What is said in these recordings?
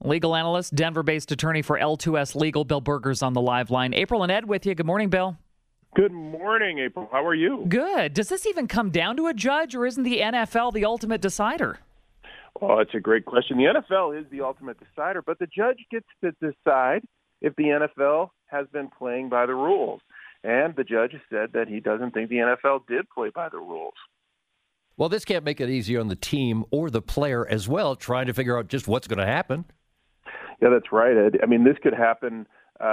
Legal analyst, Denver-based attorney for L2S Legal, Bill Berger's on the live line. April and Ed with you. Good morning, Bill. Good morning, April. How are you? Good. Does this even come down to a judge, or isn't the NFL the ultimate decider? Well, it's a great question. The NFL is the ultimate decider, but the judge gets to decide if the NFL has been playing by the rules. And the judge has said that he doesn't think the NFL did play by the rules. Well, this can't make it easier on the team or the player as well, trying to figure out just what's going to happen. Yeah, that's right, Ed. I mean, this could happen.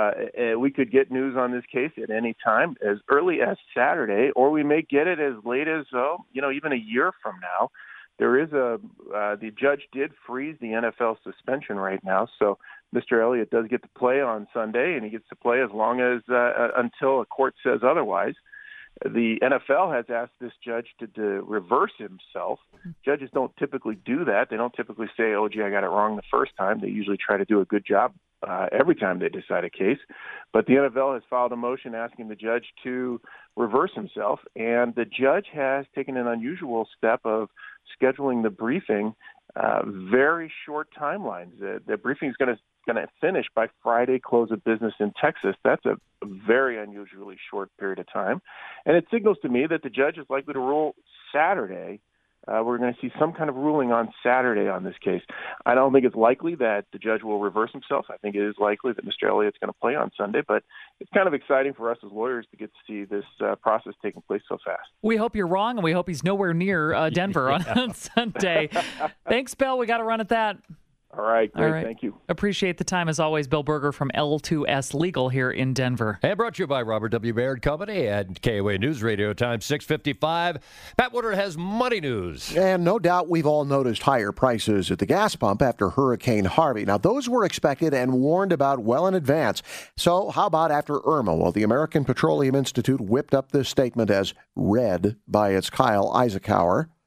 We could get news on this case at any time, as early as Saturday, or we may get it as late as, even a year from now. There is the judge did freeze the NFL suspension right now, so Mr. Elliott does get to play on Sunday, and he gets to play as long as until a court says otherwise. The NFL has asked this judge to reverse himself. Judges don't typically do that. They don't typically say, oh, gee, I got it wrong the first time. They usually try to do a good job every time they decide a case. But the NFL has filed a motion asking the judge to reverse himself, and the judge has taken an unusual step of scheduling the briefing very short timelines. The briefing is going to finish by Friday close of business in Texas. That's a very unusually short period of time. And it signals to me that the judge is likely to rule Saturday. We're going to see some kind of ruling on Saturday on this case. I don't think it's likely that the judge will reverse himself. I think it is likely that Mr. Elliott's going to play on Sunday, but it's kind of exciting for us as lawyers to get to see this process taking place so fast. We hope you're wrong, and we hope he's nowhere near Denver on Sunday. Thanks, Bill. We got to run at that. All right, great. All right. Thank you. Appreciate the time, as always. Bill Berger from L2S Legal here in Denver. And brought to you by Robert W. Baird Company and KOA News Radio, time 6:55. Pat Woodard has money news. And no doubt we've all noticed higher prices at the gas pump after Hurricane Harvey. Now, those were expected and warned about well in advance. So how about after Irma? Well, the American Petroleum Institute whipped up this statement as read by its Kyle Isaacower.